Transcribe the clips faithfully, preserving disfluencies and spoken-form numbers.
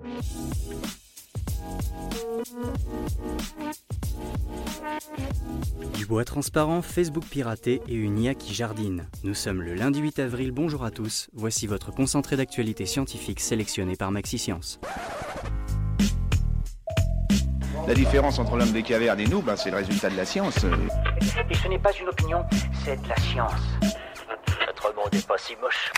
Du bois transparent, Facebook piraté et une I A qui jardine. Nous sommes le lundi huit avril, bonjour à tous. Voici votre concentré d'actualité scientifique sélectionné par MaxiScience. La différence entre l'homme des cavernes et nous, ben, c'est le résultat de la science. Et ce n'est pas une opinion, c'est de la science. Notre monde n'est pas si moche.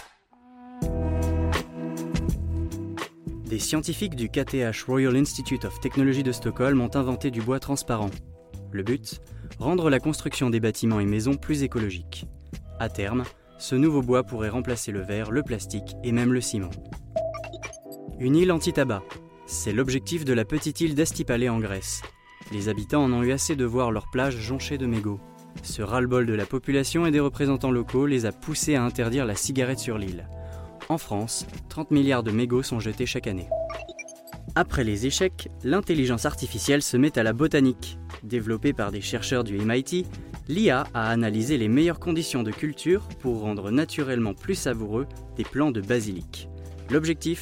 Des scientifiques du K T H Royal Institute of Technology de Stockholm ont inventé du bois transparent. Le but ? Rendre la construction des bâtiments et maisons plus écologique. À terme, ce nouveau bois pourrait remplacer le verre, le plastique et même le ciment. Une île anti-tabac. C'est l'objectif de la petite île d'Astipalé en Grèce. Les habitants en ont eu assez de voir leurs plages jonchées de mégots. Ce ras-le-bol de la population et des représentants locaux les a poussés à interdire la cigarette sur l'île. En France, trente milliards de mégots sont jetés chaque année. Après les échecs, l'intelligence artificielle se met à la botanique. Développée par des chercheurs du M I T, l'I A a analysé les meilleures conditions de culture pour rendre naturellement plus savoureux des plants de basilic. L'objectif ?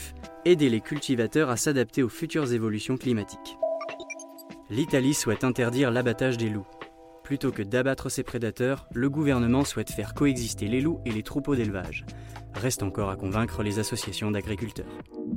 Aider les cultivateurs à s'adapter aux futures évolutions climatiques. L'Italie souhaite interdire l'abattage des loups. Plutôt que d'abattre ses prédateurs, le gouvernement souhaite faire coexister les loups et les troupeaux d'élevage. Reste encore à convaincre les associations d'agriculteurs.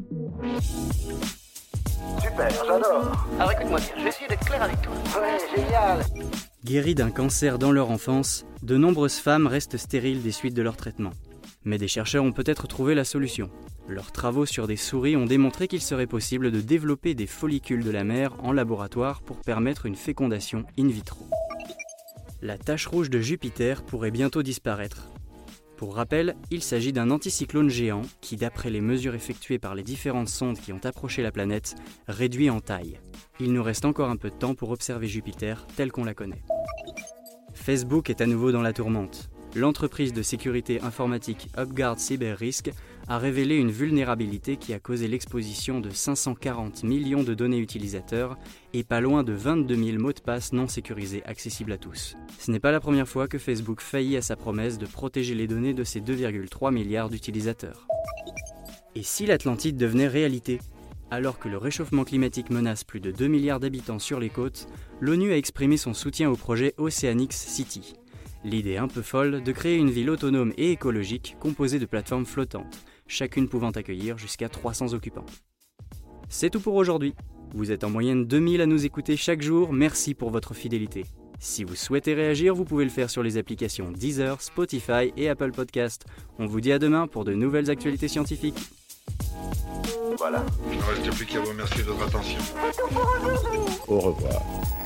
Super, j'adore. Alors écoute-moi bien, je vais essayer d'être clair avec toi. Ouais, génial. Guéries d'un cancer dans leur enfance, de nombreuses femmes restent stériles des suites de leur traitement. Mais des chercheurs ont peut-être trouvé la solution. Leurs travaux sur des souris ont démontré qu'il serait possible de développer des follicules de la mère en laboratoire pour permettre une fécondation in vitro. La tache rouge de Jupiter pourrait bientôt disparaître. Pour rappel, il s'agit d'un anticyclone géant qui, d'après les mesures effectuées par les différentes sondes qui ont approché la planète, réduit en taille. Il nous reste encore un peu de temps pour observer Jupiter telle qu'on la connaît. Facebook est à nouveau dans la tourmente. L'entreprise de sécurité informatique UpGuard Cyber-Risk a révélé une vulnérabilité qui a causé l'exposition de cinq cent quarante millions de données utilisateurs et pas loin de vingt-deux mille mots de passe non sécurisés accessibles à tous. Ce n'est pas la première fois que Facebook faillit à sa promesse de protéger les données de ses deux virgule trois milliards d'utilisateurs. Et si l'Atlantide devenait réalité ? Alors que le réchauffement climatique menace plus de deux milliards d'habitants sur les côtes, l'ONU a exprimé son soutien au projet Oceanics City. L'idée un peu folle de créer une ville autonome et écologique composée de plateformes flottantes, chacune pouvant accueillir jusqu'à trois cents occupants. C'est tout pour aujourd'hui. Vous êtes en moyenne deux mille à nous écouter chaque jour, merci pour votre fidélité. Si vous souhaitez réagir, vous pouvez le faire sur les applications Deezer, Spotify et Apple Podcast. On vous dit à demain pour de nouvelles actualités scientifiques. Voilà. Il ne reste plus qu'à vous remercier de votre attention. Au revoir.